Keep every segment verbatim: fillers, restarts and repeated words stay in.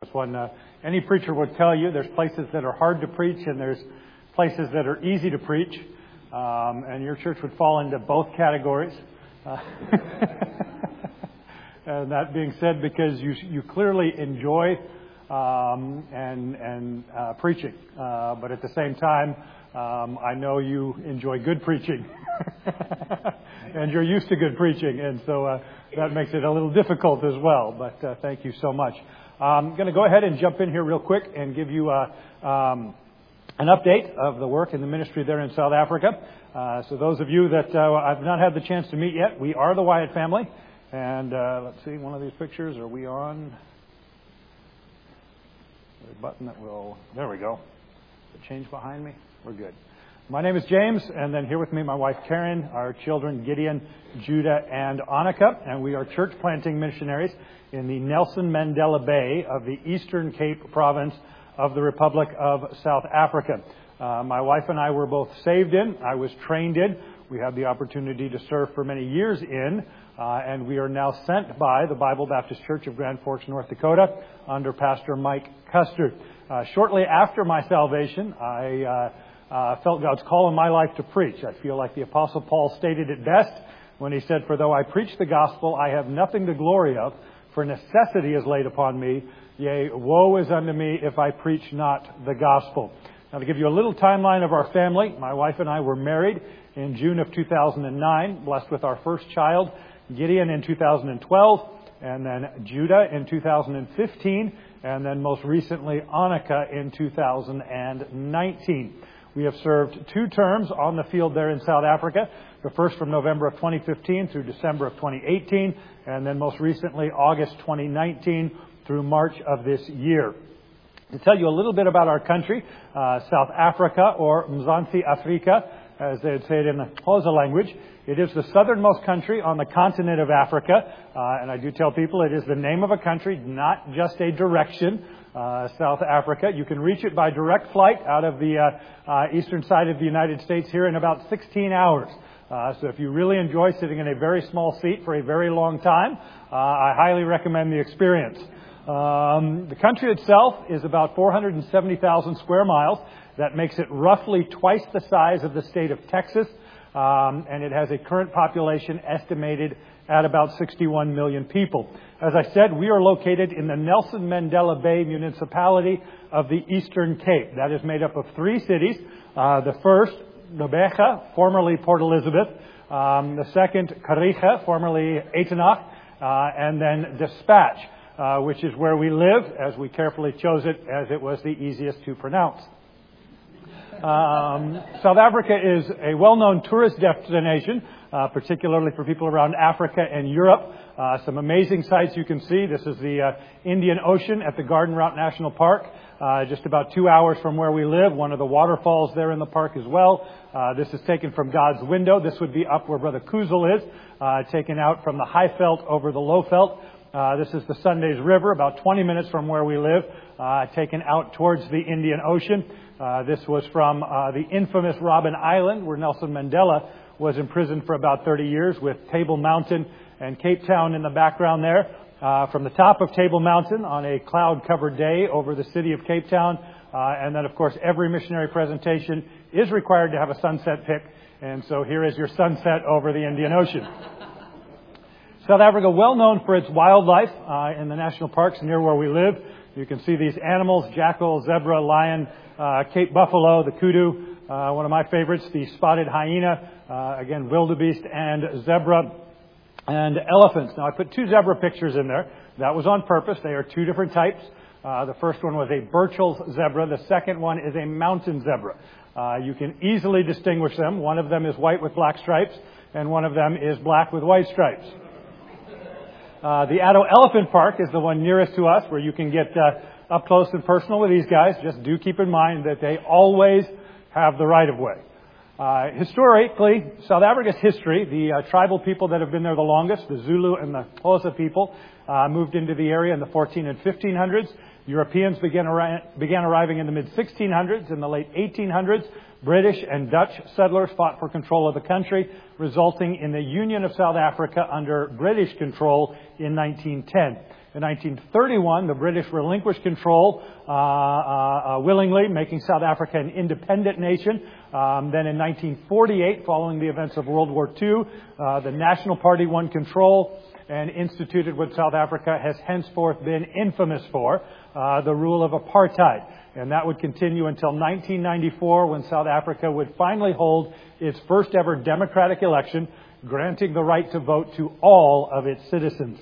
When uh, any preacher would tell you there's places that are hard to preach and there's places that are easy to preach, um, and your church would fall into both categories. Uh, and that being said, because you you clearly enjoy um, and and uh, preaching, uh, but at the same time, um, I know you enjoy good preaching, and you're used to good preaching, and so uh, that makes it a little difficult as well. But uh, thank you so much. I'm going to go ahead and jump in here real quick and give you a, um, an update of the work in the ministry there in South Africa. Uh, so those of you that uh, I've not had the chance to meet yet, we are the Wyatt family. And uh, let's see, one of these pictures, are we on? There's a button that will, there we go. Does it change behind me? We're good. My name is James, and then here with me, my wife Karen, our children Gideon, Judah, and Annika, and we are church planting missionaries in the Nelson Mandela Bay of the Eastern Cape province of the Republic of South Africa. Uh, my wife and I were both saved in. I was trained in. We had the opportunity to serve for many years in, uh, and we are now sent by the Bible Baptist Church of Grand Forks, North Dakota, under Pastor Mike Custer. Uh, shortly after my salvation, I uh, Uh, felt God's call in my life to preach. I feel like the Apostle Paul stated it best when he said, "For though I preach the gospel, I have nothing to glory of, for necessity is laid upon me. Yea, woe is unto me if I preach not the gospel." Now, to give you a little timeline of our family, my wife and I were married in June of two thousand nine, blessed with our first child, Gideon, in two thousand twelve, and then Judah in two thousand fifteen, and then most recently Annika in two thousand nineteen. We have served two terms on the field there in South Africa, the first from November of twenty fifteen through December of twenty eighteen, and then most recently August twenty nineteen through March of this year. To tell you a little bit about our country, uh, South Africa, or Mzansi Afrika, as they'd say it in the Xhosa language, it is the southernmost country on the continent of Africa, uh, and I do tell people it is the name of a country, not just a direction. Uh, South Africa. You can reach it by direct flight out of the uh, uh, eastern side of the United States here in about sixteen hours. Uh, so if you really enjoy sitting in a very small seat for a very long time, uh, I highly recommend the experience. Um, the country itself is about four hundred seventy thousand square miles. That makes it roughly twice the size of the state of Texas, um, and it has a current population estimated at about sixty-one million people. As I said, we are located in the Nelson Mandela Bay municipality of the Eastern Cape. That is made up of three cities. Uh, the first, Gqeberha, formerly Port Elizabeth. Um, the second, Kariega, formerly Etenach. Uh, and then Dispatch, uh, which is where we live, as we carefully chose it as it was the easiest to pronounce. Um, South Africa is a well-known tourist destination, uh, particularly for people around Africa and Europe. Uh, some amazing sights you can see. This is the uh, Indian Ocean at the Garden Route National Park, uh, just about two hours from where we live. One of the waterfalls there in the park as well. Uh, this is taken from God's window. This would be up where Brother Kuzel is, uh, taken out from the Highveld over the Lowveld. Uh, this is the Sundays River, about twenty minutes from where we live, uh, taken out towards the Indian Ocean. Uh, this was from uh, the infamous Robben Island, where Nelson Mandela was imprisoned for about thirty years, with Table Mountain and Cape Town in the background there. Uh, from the top of Table Mountain on a cloud-covered day over the city of Cape Town. Uh, and then, of course, every missionary presentation is required to have a sunset pic. And so here is your sunset over the Indian Ocean. South Africa, well known for its wildlife uh, in the national parks near where we live. You can see these animals: jackal, zebra, lion, uh, Cape buffalo, the kudu, uh, one of my favorites, the spotted hyena, uh, again, wildebeest and zebra, and elephants. Now, I put two zebra pictures in there. That was on purpose. They are two different types. Uh, the first one was a Burchell's zebra. The second one is a mountain zebra. Uh, you can easily distinguish them. One of them is white with black stripes, and one of them is black with white stripes. Uh, the Addo Elephant Park is the one nearest to us, where you can get uh, up close and personal with these guys. Just do keep in mind that they always have the right of way. Uh, historically, South Africa's history, the uh, tribal people that have been there the longest, the Zulu and the Xhosa people, uh, moved into the area in the fourteen and fifteen hundreds. Europeans began, arri- began arriving in the mid sixteen hundreds. In the late eighteen hundreds, British and Dutch settlers fought for control of the country, resulting in the Union of South Africa under British control in nineteen ten. In nineteen thirty-one, the British relinquished control uh, uh, uh, willingly, making South Africa an independent nation. Um, then in nineteen forty-eight, following the events of World War Two, uh, the National Party won control and instituted what South Africa has henceforth been infamous for, uh, the rule of apartheid. And that would continue until nineteen ninety-four, when South Africa would finally hold its first ever democratic election, granting the right to vote to all of its citizens.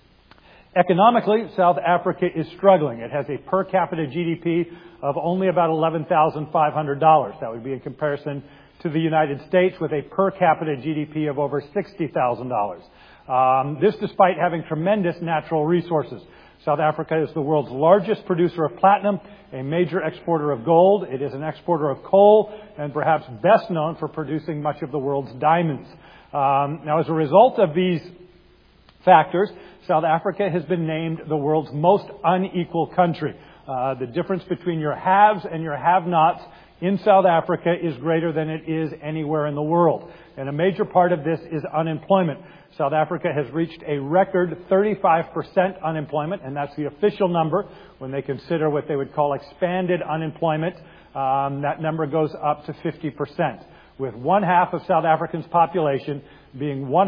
Economically, South Africa is struggling. It has a per capita G D P of only about eleven thousand five hundred dollars. That would be in comparison to the United States, with a per capita G D P of over sixty thousand dollars. Um, this despite having tremendous natural resources. South Africa is the world's largest producer of platinum, a major exporter of gold. It is an exporter of coal, and perhaps best known for producing much of the world's diamonds. Um, now, as a result of these factors, South Africa has been named the world's most unequal country. Uh, the difference between your haves and your have-nots in South Africa is greater than it is anywhere in the world. And a major part of this is unemployment. South Africa has reached a record thirty-five percent unemployment, and that's the official number. When they consider what they would call expanded unemployment, um, that number goes up to fifty percent, with one half of South Africans' population being one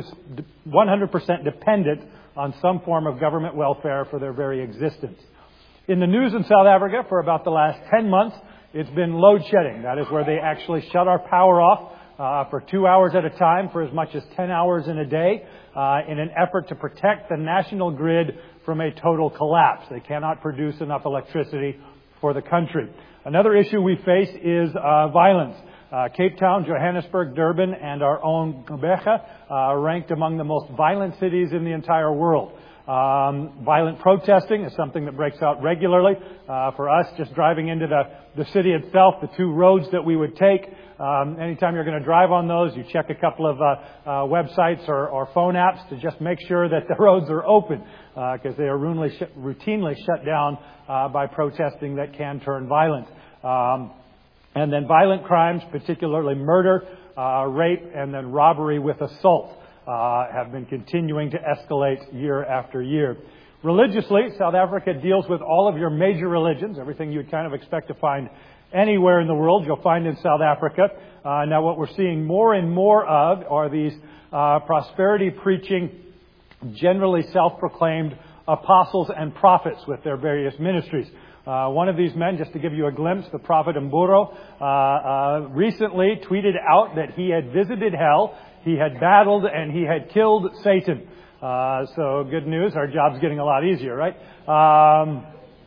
hundred percent dependent on some form of government welfare for their very existence. In the news in South Africa for about the last ten months, it's been load shedding. That is where they actually shut our power off uh, for two hours at a time for as much as ten hours in a day uh, in an effort to protect the national grid from a total collapse. They cannot produce enough electricity for the country. Another issue we face is uh, violence. Uh, Cape Town, Johannesburg, Durban, and our own Gqeberha uh, ranked among the most violent cities in the entire world. Um, violent protesting is something that breaks out regularly. Uh, for us, just driving into the, the city itself, the two roads that we would take, um, anytime you're going to drive on those, you check a couple of uh, uh, websites or, or phone apps to just make sure that the roads are open, because uh, they are routinely, sh- routinely shut down uh, by protesting that can turn violent. Um, and then violent crimes, particularly murder, uh, rape, and then robbery with assault, Uh, have been continuing to escalate year after year. Religiously, South Africa deals with all of your major religions, everything you would kind of expect to find anywhere in the world, you'll find in South Africa. Uh, now, what we're seeing more and more of are these uh, prosperity-preaching, generally self-proclaimed apostles and prophets with their various ministries. Uh, one of these men, just to give you a glimpse, the prophet Mburo, uh, uh, recently tweeted out that he had visited hell, he had battled, and he had killed Satan. Uh, so good news, our job's getting a lot easier, right? Um,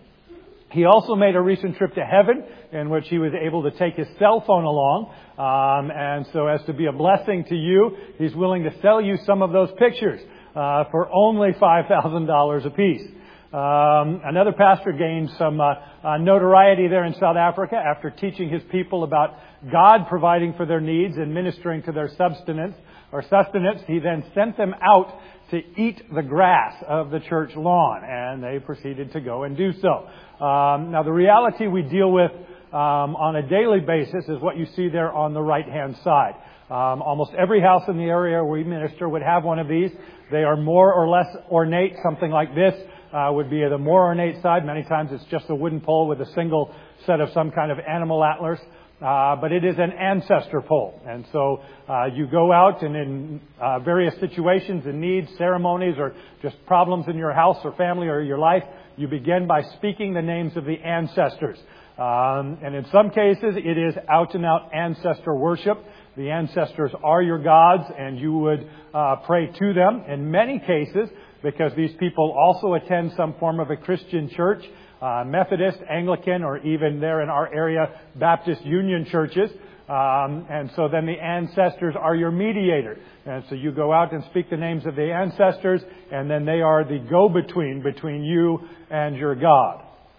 he also made a recent trip to heaven in which he was able to take his cell phone along. Um, and so as to be a blessing to you, he's willing to sell you some of those pictures uh, for only five thousand dollars apiece. Um, another pastor gained some uh, uh, notoriety there in South Africa after teaching his people about God providing for their needs and ministering to their subsistence or sustenance. He then sent them out to eat the grass of the church lawn, and they proceeded to go and do so. Um, now, the reality we deal with um, on a daily basis is what you see there on the right-hand side. Um, almost every house in the area where we minister would have one of these. They are more or less ornate. Something like this uh, would be the more ornate side. Many times it's just a wooden pole with a single set of some kind of animal antlers. Uh, but it is an ancestor pole. And so uh, you go out and in uh, various situations and needs, ceremonies, or just problems in your house or family or your life, you begin by speaking the names of the ancestors. Um, and in some cases, it is out-and-out ancestor worship. The ancestors are your gods, and you would uh, pray to them. In many cases, because these people also attend some form of a Christian church, Uh, Methodist, Anglican, or even there in our area, Baptist Union churches. Um, and so then the ancestors are your mediator. And so you go out and speak the names of the ancestors, and then they are the go-between between you and your God.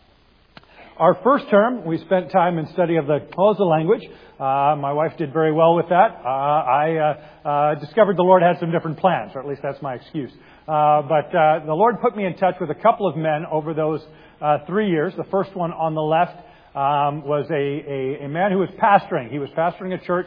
Our first term, we spent time in study of the Xhosa language. Uh, my wife did very well with that. Uh, I uh, uh, discovered the Lord had some different plans, or at least that's my excuse. Uh, but uh, the Lord put me in touch with a couple of men over those Uh, three years. The first one on the left um, was a, a, a man who was pastoring. He was pastoring a church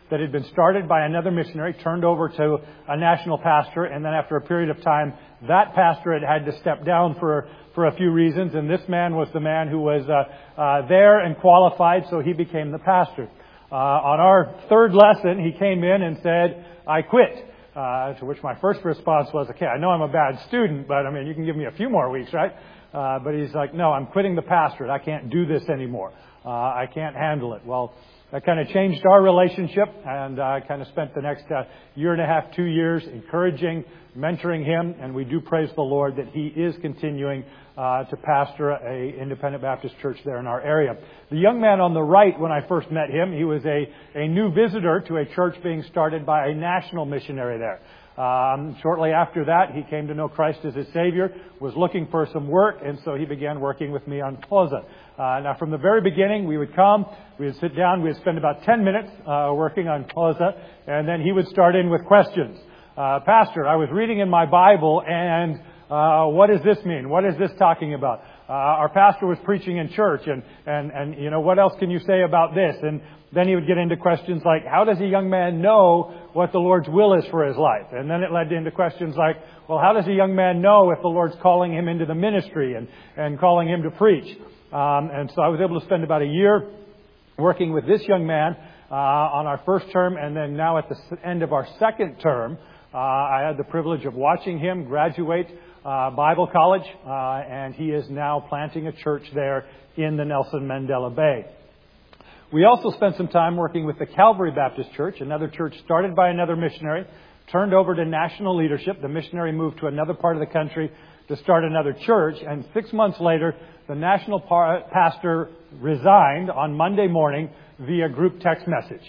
that had been started by another missionary, turned over to a national pastor, and then after a period of time, that pastor had had to step down for for a few reasons, and this man was the man who was uh, uh, there and qualified, so he became the pastor. Uh, on our third lesson, he came in and said, "I quit." Uh, to which my first response was, "Okay, I know I'm a bad student, but I mean, you can give me a few more weeks, right?" Uh, but he's like, "No, I'm quitting the pastorate. I can't do this anymore. Uh, I can't handle it." Well, that kind of changed our relationship, and I uh, kind of spent the next uh, year and a half, two years encouraging, mentoring him, and we do praise the Lord that he is continuing uh, to pastor a independent Baptist church there in our area. The young man on the right, when I first met him, he was a, a new visitor to a church being started by a national missionary there. Um, shortly after that, he came to know Christ as his Savior, was looking for some work, and so he began working with me on Closa. Uh, now, from the very beginning, we would come, we would sit down, we would spend about ten minutes uh, working on Closa, and then he would start in with questions. Uh, Pastor, I was reading in my Bible, and uh, what does this mean? What is this talking about? Uh, our pastor was preaching in church, and, and, and, you know, what else can you say about this? And then he would get into questions like, how does a young man know what the Lord's will is for his life? And then it led into questions like, well, how does a young man know if the Lord's calling him into the ministry and, and calling him to preach? Um, and so I was able to spend about a year working with this young man uh, on our first term, and then now at the end of our second term, uh, I had the privilege of watching him graduate uh, Bible college, uh, and he is now planting a church there in the Nelson Mandela Bay. We also spent some time working with the Calvary Baptist Church, another church started by another missionary, turned over to national leadership. The missionary moved to another part of the country to start another church, and six months later, the national par- pastor resigned on Monday morning via group text message.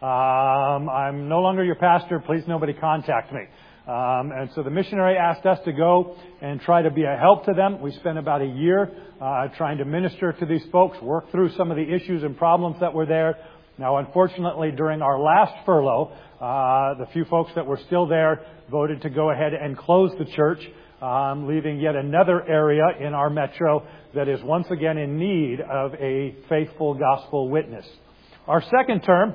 Um, I'm no longer your pastor. Please nobody contact me. Um, and so the missionary asked us to go and try to be a help to them. We spent about a year uh, trying to minister to these folks, work through some of the issues and problems that were there. Now, unfortunately, during our last furlough, uh, the few folks that were still there voted to go ahead and close the church, um, leaving yet another area in our metro that is once again in need of a faithful gospel witness. Our second term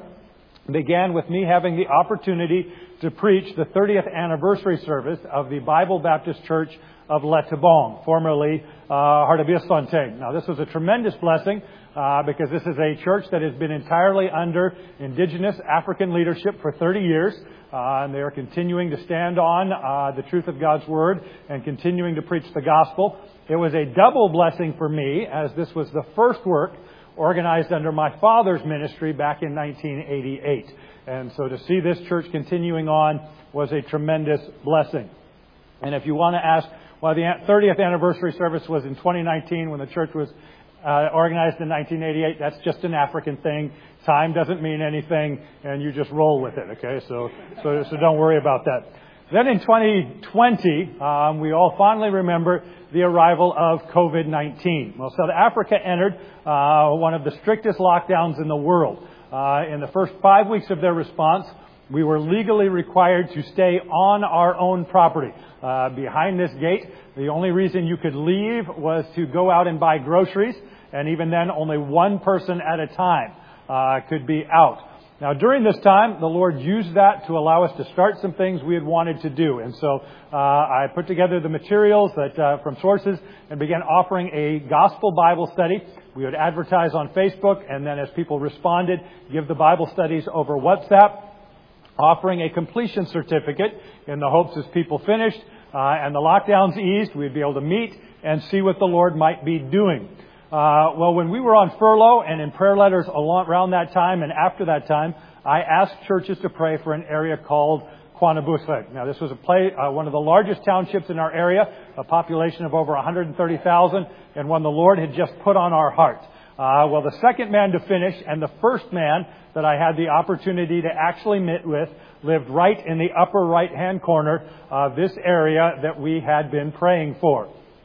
began with me having the opportunity to preach the thirtieth anniversary service of the Bible Baptist Church of Le Tabong, formerly uh, Hardabias-Fontaine. Now, this was a tremendous blessing uh, because this is a church that has been entirely under indigenous African leadership for thirty years. Uh, and they are continuing to stand on uh, the truth of God's Word and continuing to preach the gospel. It was a double blessing for me, as this was the first work organized under my father's ministry back in nineteen eighty-eight. And so to see this church continuing on was a tremendous blessing. And if you want to ask why the thirtieth anniversary service was in twenty nineteen when the church was uh, organized in nineteen eighty-eight, that's just an African thing. Time doesn't mean anything, and you just roll with it, okay? So so, so don't worry about that. Then in twenty twenty, um, we all fondly remember the arrival of COVID nineteen. Well, South Africa entered uh, one of the strictest lockdowns in the world. Uh, in the first five weeks of their response, we were legally required to stay on our own property. Uh, behind this gate, the only reason you could leave was to go out and buy groceries, and even then, only one person at a time uh, could be out. Now, during this time, the Lord used that to allow us to start some things we had wanted to do. And so uh, I put together the materials that uh, from sources and began offering a gospel Bible study. We would advertise on Facebook, and then as people responded, give the Bible studies over WhatsApp, offering a completion certificate in the hopes as people finished uh, and the lockdowns eased, we'd be able to meet and see what the Lord might be doing. Uh, well, when we were on furlough and in prayer letters around that time and after that time, I asked churches to pray for an area called Quanabusle. Now, this was a play, uh, one of the largest townships in our area, a population of over one hundred thirty thousand, and one the Lord had just put on our heart. Uh, well, the second man to finish and the first man that I had the opportunity to actually meet with lived right in the upper right-hand corner of this area that we had been praying for.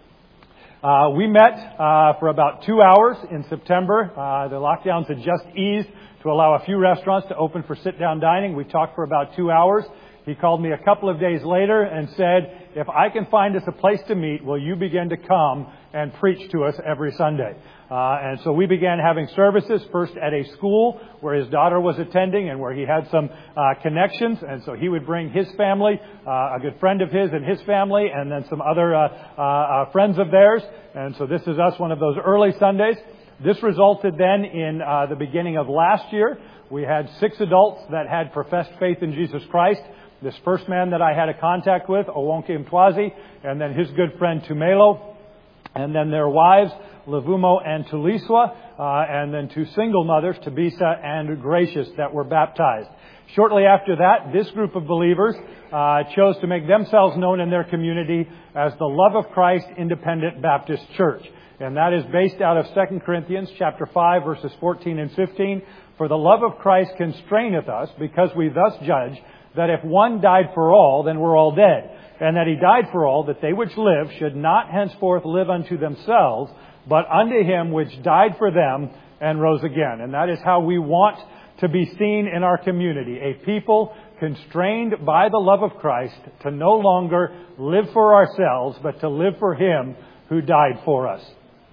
Uh, we met uh, for about two hours in September. Uh, the lockdowns had just eased to allow a few restaurants to open for sit-down dining. We talked for about two hours. He called me a couple of days later and said, if I can find us a place to meet, will you begin to come and preach to us every Sunday? Uh, and so we began having services, first at a school where his daughter was attending and where he had some uh, connections. And so he would bring his family, uh, a good friend of his and his family, and then some other uh, uh, uh, friends of theirs. And so this is us, one of those early Sundays. This resulted then in uh, the beginning of last year. We had six adults that had professed faith in Jesus Christ. This first man that I had a contact with, Owonke Mtwazi, and then his good friend Tumelo, and then their wives, Levumo and Tuliswa, uh, and then two single mothers, Tabisa and Gracious, that were baptized. Shortly after that, this group of believers uh, chose to make themselves known in their community as the Love of Christ Independent Baptist Church. And that is based out of Second Corinthians chapter five, verses fourteen and fifteen. For the love of Christ constraineth us, because we thus judge that if one died for all, then we're all dead. And that he died for all, that they which live should not henceforth live unto themselves, but unto him which died for them and rose again. And that is how we want to be seen in our community. A people constrained by the love of Christ to no longer live for ourselves, but to live for him who died for us.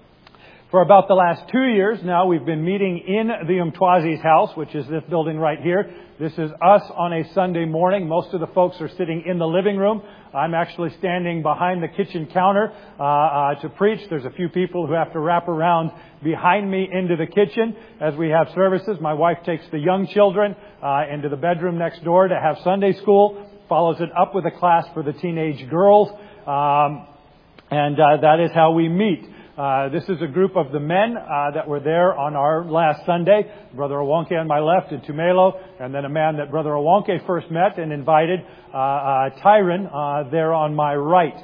For about the last two years now, we've been meeting in the Mtwazi's house, which is this building right here. This is us on a Sunday morning. Most of the folks are sitting in the living room. I'm actually standing behind the kitchen counter uh, uh, to preach. There's a few people who have to wrap around behind me into the kitchen as we have services. My wife takes the young children uh, into the bedroom next door to have Sunday school, follows it up with a class for the teenage girls, um, and uh, that is how we meet. Uh, this is a group of the men uh, that were there on our last Sunday. Brother Owonke on my left and Tumelo, and then a man that Brother Owonke first met and invited, uh, uh, Tyron, uh, there on my right.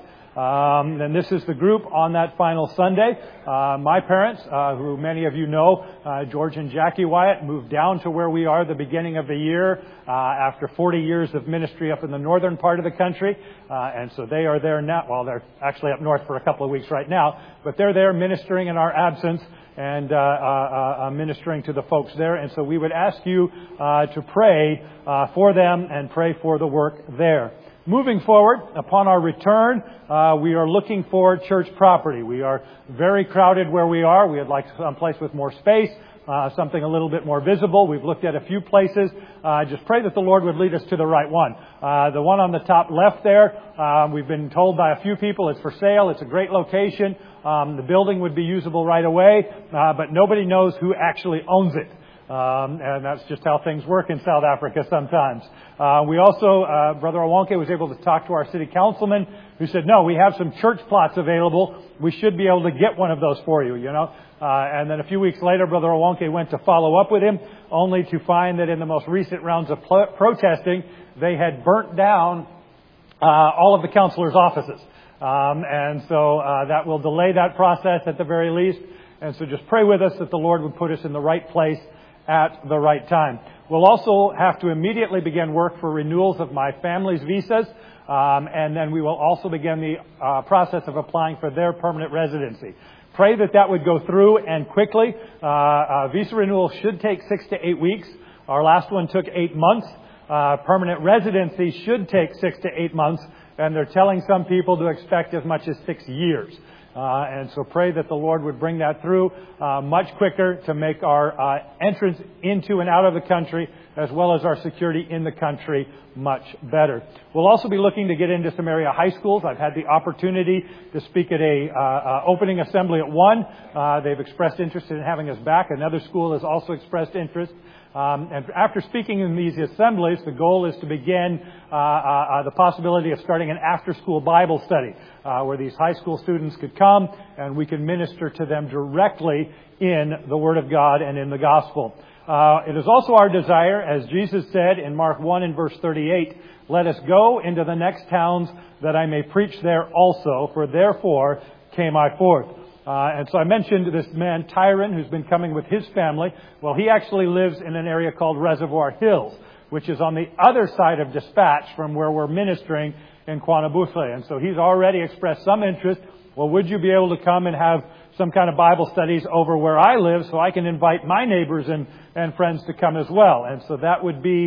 Um, and this is the group on that final Sunday. Uh, my parents, uh, who many of you know, uh, George and Jackie Wyatt, moved down to where we are the beginning of the year uh, after forty years of ministry up in the northern part of the country. Uh, and so they are there now. Well, they're actually up north for a couple of weeks right now, but they're there ministering in our absence and uh, uh, uh, ministering to the folks there. And so we would ask you uh, to pray uh, for them and pray for the work there. Moving forward, upon our return, uh, we are looking for church property. We are very crowded where we are. We would like some place with more space, uh, something a little bit more visible. We've looked at a few places. Uh, just pray that the Lord would lead us to the right one. Uh, the one on the top left there, um, we've been told by a few people it's for sale. It's a great location. Um, the building would be usable right away, uh, but nobody knows who actually owns it. Um, and that's just how things work in South Africa sometimes. Uh, we also, uh, Brother Owonke was able to talk to our city councilman who said, no, we have some church plots available. We should be able to get one of those for you, you know. Uh, and then a few weeks later, Brother Owonke went to follow up with him, only to find that in the most recent rounds of pl- protesting, they had burnt down uh, all of the councilors' offices. Um, and so uh, that will delay that process at the very least. And so just pray with us that the Lord would put us in the right place at the right time. We'll also have to immediately begin work for renewals of my family's visas, um, and then we will also begin the uh, process of applying for their permanent residency. Pray that that would go through and quickly. Uh, uh, visa renewal should take six to eight weeks. Our last one took eight months. Uh, permanent residency should take six to eight months, and they're telling some people to expect as much as six years. Uh, and so pray that the Lord would bring that through uh, much quicker to make our uh, entrance into and out of the country, as well as our security in the country, much better. We'll also be looking to get into some area high schools. I've had the opportunity to speak at a uh, uh, opening assembly at one. Uh, they've expressed interest in having us back. Another school has also expressed interest. Um, and after speaking in these assemblies, the goal is to begin uh, uh, the possibility of starting an after-school Bible study uh, where these high school students could come and we can minister to them directly in the Word of God and in the Gospel. Uh, it is also our desire, as Jesus said in Mark one and verse thirty-eight, let us go into the next towns that I may preach there also, for therefore came I forth. Uh, and so I mentioned this man, Tyron, who's been coming with his family. Well, he actually lives in an area called Reservoir Hills, which is on the other side of Dispatch from where we're ministering in KwaNobuhle. And so he's already expressed some interest. Well, would you be able to come and have some kind of Bible studies over where I live so I can invite my neighbors and, and friends to come as well? And so that would be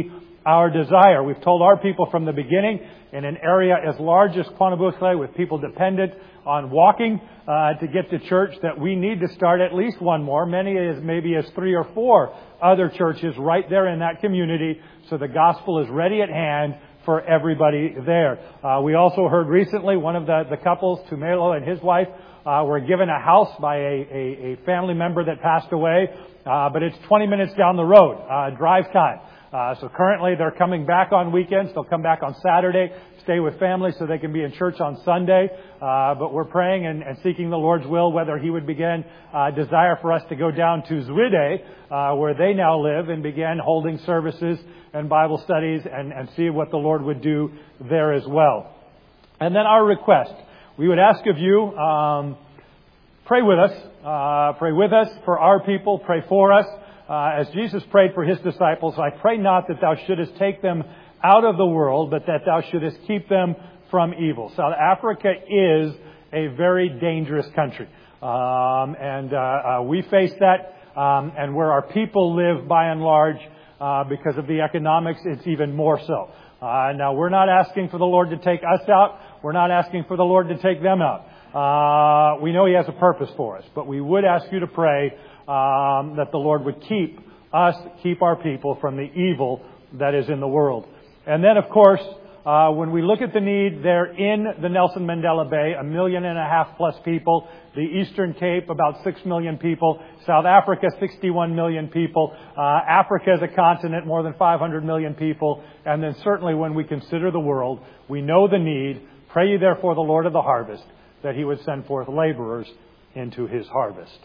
our desire. We've told our people from the beginning, in an area as large as Quantabusle, with people dependent on walking uh, to get to church, that we need to start at least one more, many as maybe as three or four other churches right there in that community, so the gospel is ready at hand for everybody there. Uh, we also heard recently one of the, the couples, Tumelo and his wife, uh, were given a house by a, a, a family member that passed away, uh, but it's twenty minutes down the road, uh, drive time. Uh, so currently they're coming back on weekends. They'll come back on Saturday, stay with family so they can be in church on Sunday. Uh, but we're praying and, and seeking the Lord's will, whether He would begin uh, desire for us to go down to Zwide, uh, where they now live, and begin holding services and Bible studies and, and see what the Lord would do there as well. And then our request. We would ask of you, um, pray with us. Uh, pray with us for our people. Pray for us. Uh, as Jesus prayed for His disciples, I pray not that Thou shouldest take them out of the world, but that Thou shouldest keep them from evil. South Africa is a very dangerous country. Um, and uh, uh, we face that. Um, and where our people live, by and large, uh, because of the economics, it's even more so. Uh, now, we're not asking for the Lord to take us out. We're not asking for the Lord to take them out. Uh, we know He has a purpose for us. But we would ask you to pray Um, that the Lord would keep us, keep our people from the evil that is in the world. And then, of course, uh, when we look at the need there in the Nelson Mandela Bay, a million and a half plus people, the Eastern Cape, about six million people, South Africa, sixty-one million people, uh, Africa as a continent, more than five hundred million people, and then certainly when we consider the world, we know the need. Pray ye therefore the Lord of the harvest, that He would send forth laborers into His harvest.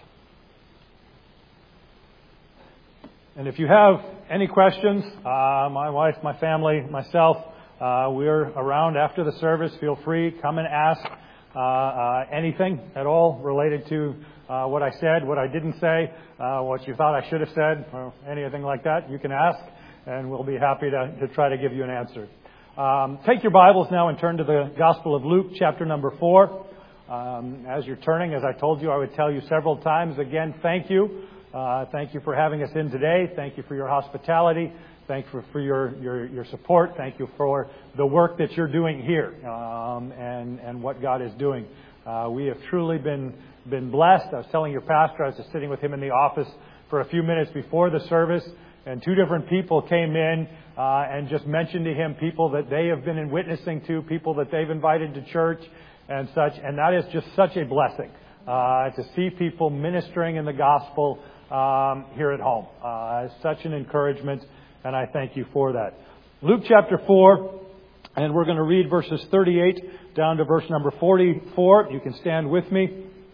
And if you have any questions, uh, my wife, my family, myself, uh, we're around after the service. Feel free, come and ask uh, uh, anything at all related to uh, what I said, what I didn't say, uh, what you thought I should have said, or anything like that. You can ask, and we'll be happy to, to try to give you an answer. Um, take your Bibles now and turn to the Gospel of Luke, chapter number four. Um, as you're turning, as I told you, I would tell you several times again, thank you. Uh, thank you for having us in today. Thank you for your hospitality. Thank you for, for your, your, your support. Thank you for the work that you're doing here um, and, and what God is doing. Uh, we have truly been, been blessed. I was telling your pastor, I was just sitting with him in the office for a few minutes before the service, and two different people came in uh, and just mentioned to him people that they have been in witnessing to, people that they've invited to church and such. And that is just such a blessing uh, to see people ministering in the gospel Um, here at home. Uh, such an encouragement, and I thank you for that. Luke chapter four, and we're going to read verses thirty-eight down to verse number forty-four. You can stand with me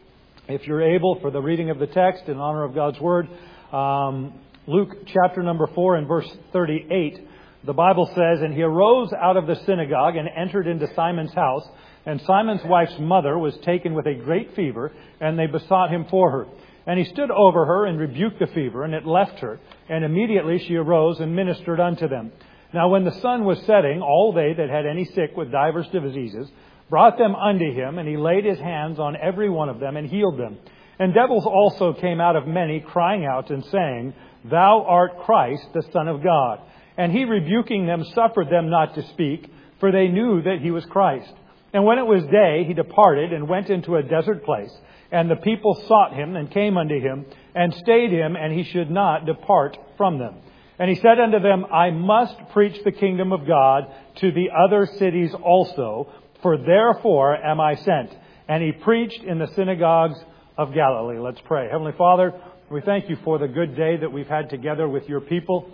if you're able for the reading of the text in honor of God's Word. Um, Luke chapter number four and verse thirty-eight, the Bible says, "And he arose out of the synagogue and entered into Simon's house. And Simon's wife's mother was taken with a great fever, and they besought him for her. And he stood over her and rebuked the fever, and it left her. And immediately she arose and ministered unto them. Now when the sun was setting, all they that had any sick with divers diseases brought them unto him, and he laid his hands on every one of them and healed them. And devils also came out of many, crying out and saying, Thou art Christ, the Son of God. And he, rebuking them, suffered them not to speak, for they knew that he was Christ. And when it was day, he departed and went into a desert place. And the people sought him and came unto him and stayed him, and he should not depart from them. And he said unto them, I must preach the kingdom of God to the other cities also, for therefore am I sent. And he preached in the synagogues of Galilee." Let's pray. Heavenly Father, we thank you for the good day that we've had together with your people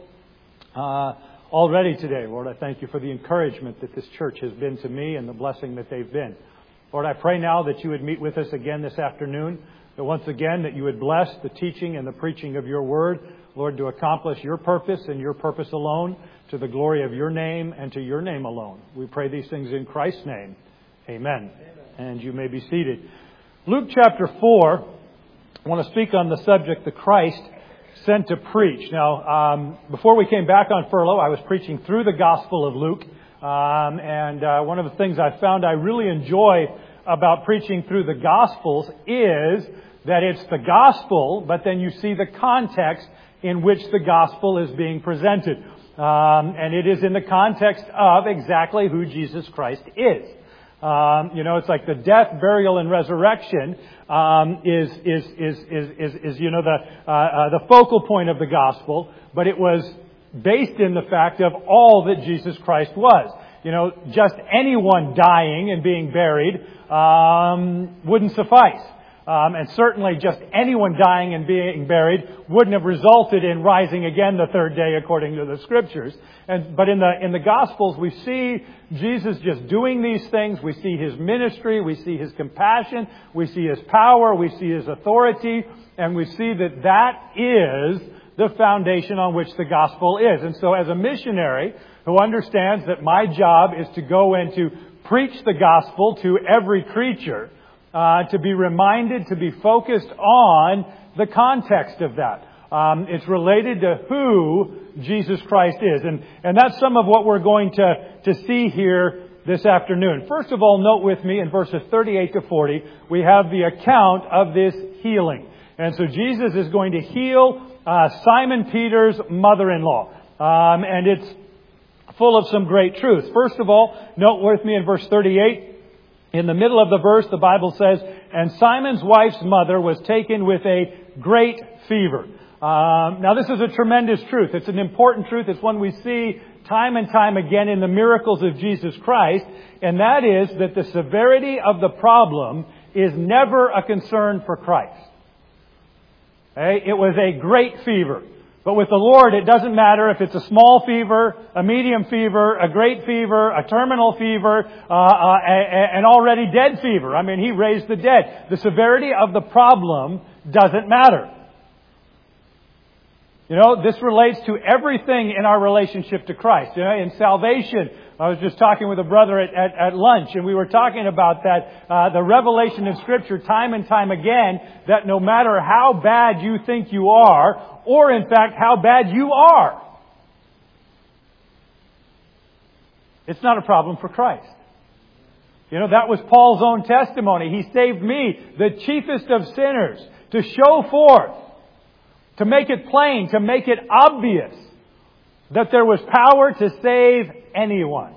uh, already today. Lord, I thank you for the encouragement that this church has been to me and the blessing that they've been. Lord, I pray now that you would meet with us again this afternoon, that once again that you would bless the teaching and the preaching of your word, Lord, to accomplish your purpose and your purpose alone, to the glory of your name and to your name alone. We pray these things in Christ's name. Amen. Amen. And you may be seated. Luke chapter four, I want to speak on the subject, the Christ sent to preach. Now, um, before we came back on furlough, I was preaching through the Gospel of Luke. Um, and uh, one of the things I found I really enjoy about preaching through the Gospels is that it's the Gospel, but then you see the context in which the gospel is being presented. Um, and it is in the context of exactly who Jesus Christ is. Um, you know, it's like the death, burial, and resurrection um, is, is, is, is, is, is, you know, the, uh, uh, the focal point of the gospel, but it was based in the fact of all that Jesus Christ was. You know, just anyone dying and being buried um, wouldn't suffice. Um, and certainly just anyone dying and being buried wouldn't have resulted in rising again the third day according to the Scriptures. And, but in the, in the Gospels we see Jesus just doing these things. We see His ministry. We see His compassion. We see His power. We see His authority. And we see that that is the foundation on which the Gospel is. And so as a missionary who understands that my job is to go and to preach the Gospel to every creature, Uh, to be reminded, to be focused on the context of that. Um, it's related to who Jesus Christ is. And, and that's some of what we're going to, to see here this afternoon. First of all, note with me in verses thirty-eight to forty, we have the account of this healing. And so Jesus is going to heal uh, Simon Peter's mother-in-law. Um, and it's full of some great truths. First of all, note with me in verse thirty-eight, in the middle of the verse, the Bible says, and Simon's wife's mother was taken with a great fever. Um, now, this is a tremendous truth. It's an important truth. It's one we see time and time again in the miracles of Jesus Christ. And that is that the severity of the problem is never a concern for Christ. Okay? It was a great fever. But with the Lord, it doesn't matter if it's a small fever, a medium fever, a great fever, a terminal fever, uh, uh, an already dead fever. I mean, He raised the dead. The severity of the problem doesn't matter. You know, this relates to everything in our relationship to Christ. You know, in salvation, I was just talking with a brother at, at, at lunch, and we were talking about that, uh, the revelation in Scripture time and time again, that no matter how bad you think you are, or in fact how bad you are, it's not a problem for Christ. You know, that was Paul's own testimony. He saved me, the chiefest of sinners, to show forth, to make it plain, to make it obvious that there was power to save anyone.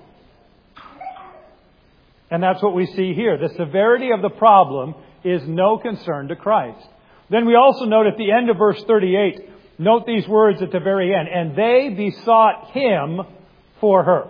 And that's what we see here. The severity of the problem is no concern to Christ. Then we also note at the end of verse thirty-eight, note these words at the very end, and they besought Him for her.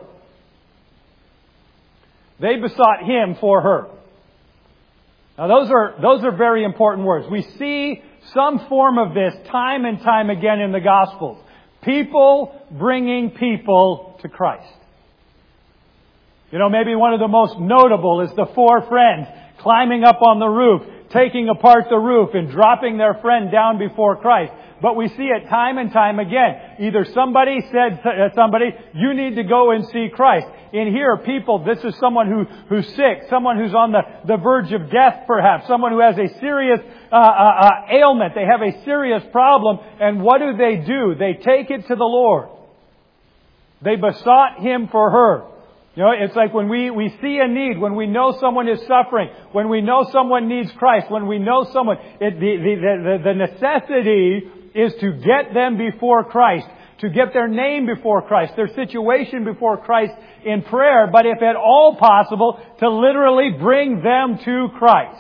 They besought Him for her. Now those are, those are very important words. We see some form of this time and time again in the Gospels. People bringing people to Christ. You know, maybe one of the most notable is the four friends climbing up on the roof, taking apart the roof and dropping their friend down before Christ. But we see it time and time again. Either somebody said to somebody, you need to go and see Christ. In here, people, this is someone who, who's sick, someone who's on the, the verge of death perhaps, someone who has a serious uh, uh, uh, ailment. They have a serious problem. And what do they do? They take it to the Lord. They besought Him for her. You know, it's like when we, we see a need, when we know someone is suffering, when we know someone needs Christ, when we know someone, it, the, the, the, the necessity is to get them before Christ, to get their name before Christ, their situation before Christ in prayer, but if at all possible, to literally bring them to Christ.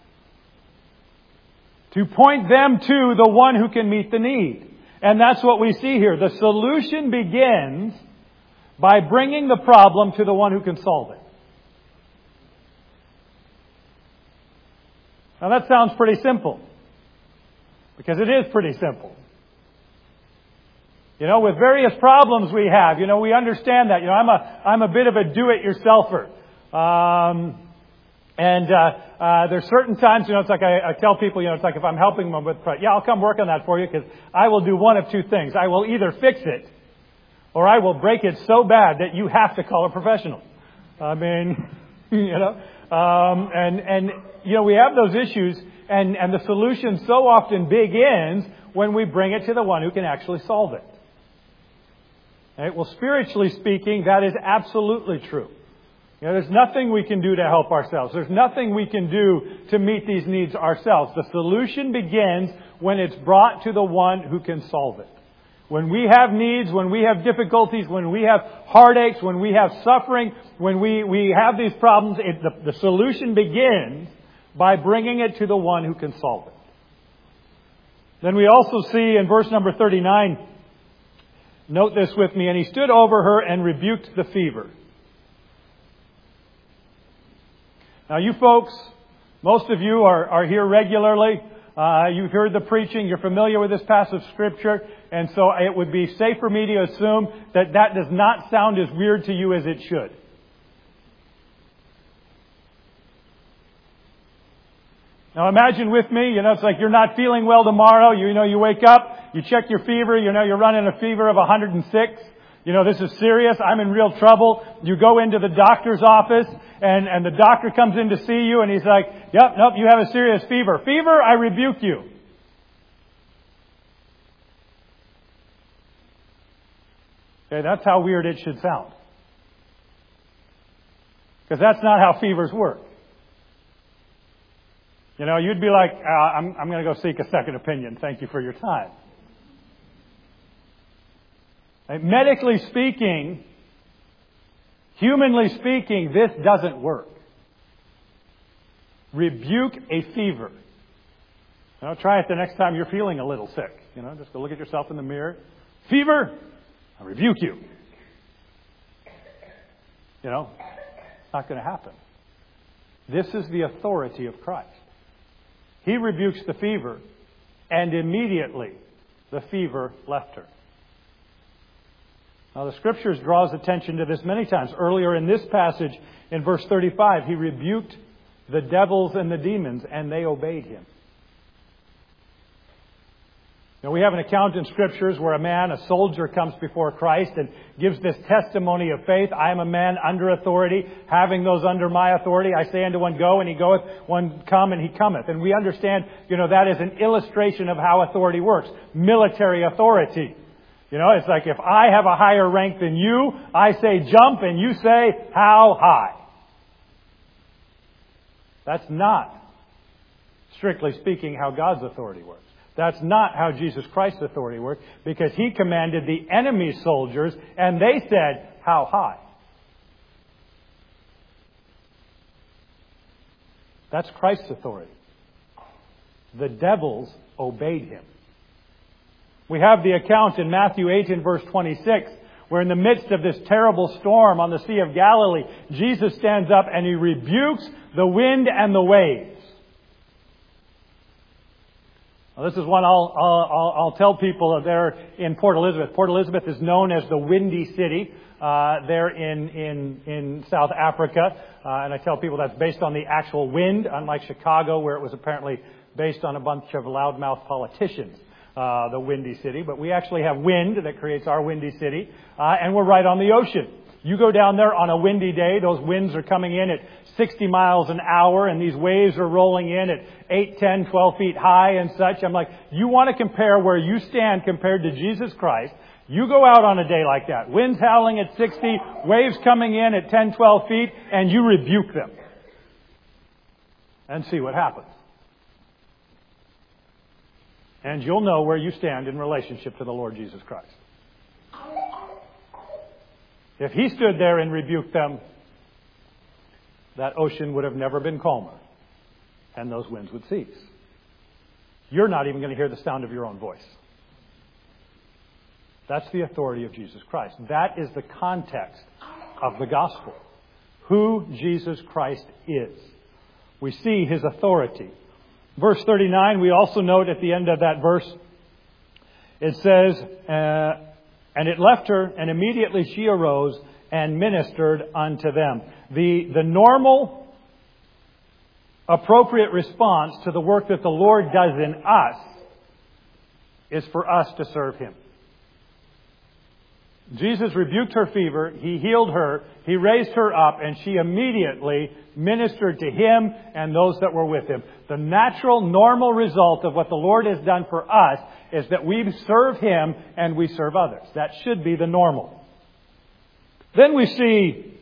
To point them to the one who can meet the need. And that's what we see here. The solution begins by bringing the problem to the one who can solve it. Now that sounds pretty simple. Because it is pretty simple. You know, with various problems we have, you know, we understand that. You know, I'm a, I'm a bit of a do-it-yourselfer. Um, and, uh, uh, there's certain times, you know, it's like I, I tell people, you know, it's like if I'm helping them with, yeah, I'll come work on that for you because I will do one of two things. I will either fix it or I will break it so bad that you have to call a professional. I mean, you know, um, and, and, you know, we have those issues and, and the solution so often begins when we bring it to the one who can actually solve it. Right? Well, spiritually speaking, that is absolutely true. You know, there's nothing we can do to help ourselves. There's nothing we can do to meet these needs ourselves. The solution begins when it's brought to the one who can solve it. When we have needs, when we have difficulties, when we have heartaches, when we have suffering, when we, we have these problems, it, the, the solution begins by bringing it to the one who can solve it. Then we also see in verse number thirty-nine, note this with me, and he stood over her and rebuked the fever. Now you folks, most of you are, are here regularly. Uh, you've heard the preaching. You're familiar with this passage of Scripture. And so it would be safe for me to assume that that does not sound as weird to you as it should. Now imagine with me, you know, it's like you're not feeling well tomorrow. You, you know, you wake up, you check your fever, you know, you're running a fever of one hundred six. You know, this is serious. I'm in real trouble. You go into the doctor's office and, and the doctor comes in to see you and he's like, yep, nope, you have a serious fever. Fever, I rebuke you. Okay, that's how weird it should sound. Because that's not how fevers work. You know, you'd be like, uh, I'm, I'm going to go seek a second opinion. Thank you for your time. Like, medically speaking, humanly speaking, this doesn't work. Rebuke a fever. You know, try it the next time you're feeling a little sick. You know, just go look at yourself in the mirror. Fever, I rebuke you. You know, it's not going to happen. This is the authority of Christ. He rebukes the fever, and immediately the fever left her. Now the Scriptures draws attention to this many times. Earlier in this passage, in verse thirty-five, He rebuked the devils and the demons, and they obeyed Him. Now we have an account in Scriptures where a man, a soldier, comes before Christ and gives this testimony of faith. I am a man under authority, having those under my authority. I say unto one, go, and he goeth, one come, and he cometh. And we understand, you know, that is an illustration of how authority works. Military authority. You know, it's like if I have a higher rank than you, I say jump, and you say how high. That's not, strictly speaking, how God's authority works. That's not how Jesus Christ's authority worked, because He commanded the enemy soldiers, and they said, how high? That's Christ's authority. The devils obeyed Him. We have the account in Matthew eight and verse twenty-six, where in the midst of this terrible storm on the Sea of Galilee, Jesus stands up and He rebukes the wind and the waves. Now, this is one I'll, I'll, I'll tell people there in Port Elizabeth. Port Elizabeth is known as the Windy City uh, there in, in, in South Africa. Uh, and I tell people that's based on the actual wind, unlike Chicago, where it was apparently based on a bunch of loudmouth politicians. Uh, the Windy City. But we actually have wind that creates our Windy City. Uh, and we're right on the ocean. You go down there on a windy day, those winds are coming in at sixty miles an hour, and these waves are rolling in at eight, ten, twelve feet high and such. I'm like, you want to compare where you stand compared to Jesus Christ. You go out on a day like that. Winds howling at sixty, waves coming in at ten, twelve feet, and you rebuke them. And see what happens. And you'll know where you stand in relationship to the Lord Jesus Christ. If He stood there and rebuked them, that ocean would have never been calmer, and those winds would cease. You're not even going to hear the sound of your own voice. That's the authority of Jesus Christ. That is the context of the gospel. Who Jesus Christ is. We see His authority. Verse thirty-nine, we also note at the end of that verse, it says, uh, and it left her, and immediately she arose and ministered unto them. The, the normal, appropriate response to the work that the Lord does in us is for us to serve Him. Jesus rebuked her fever, He healed her, He raised her up, and she immediately ministered to Him and those that were with Him. The natural, normal result of what the Lord has done for us is that we serve Him and we serve others. That should be the normal. Then we see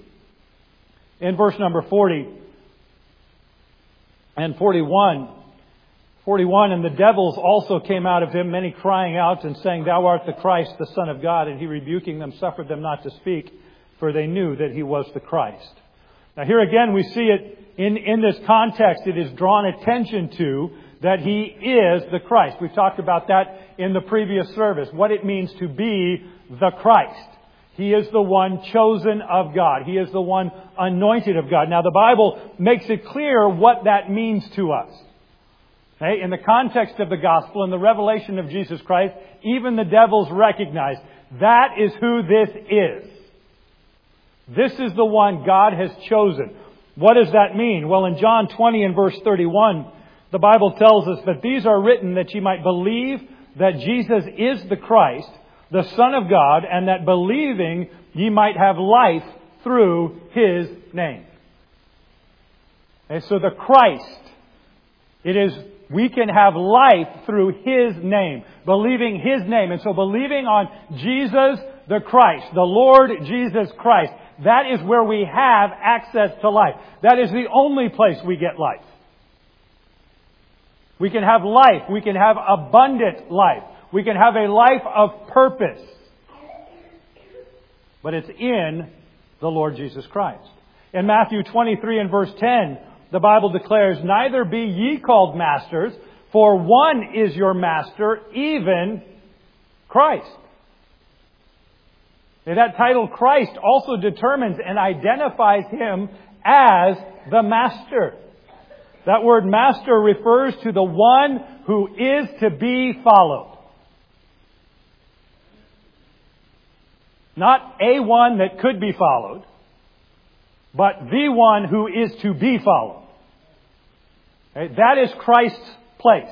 in verse number forty and forty-one, forty-one, and the devils also came out of him, many crying out and saying, Thou art the Christ, the Son of God. And he, rebuking them, suffered them not to speak, for they knew that he was the Christ. Now here again we see it in, in this context. It is drawn attention to that he is the Christ. We've talked about that in the previous service, what it means to be the Christ. He is the one chosen of God. He is the one anointed of God. Now the Bible makes it clear what that means to us. Okay? In the context of the gospel and the revelation of Jesus Christ, even the devils recognize that is who this is. This is the one God has chosen. What does that mean? Well, in John twenty and verse thirty-one, the Bible tells us that these are written that ye might believe that Jesus is the Christ, the Son of God, and that believing ye might have life through His name. Okay, so the Christ, it is, we can have life through His name, believing His name. And so believing on Jesus the Christ, the Lord Jesus Christ, that is where we have access to life. That is the only place we get life. We can have life. We can have abundant life. We can have a life of purpose. But it's in the Lord Jesus Christ. In Matthew twenty-three and verse ten, the Bible declares, Neither be ye called masters, for one is your master, even Christ. And that title Christ also determines and identifies Him as the master. That word master refers to the one who is to be followed. Not a one that could be followed, but the one who is to be followed. Okay? That is Christ's place.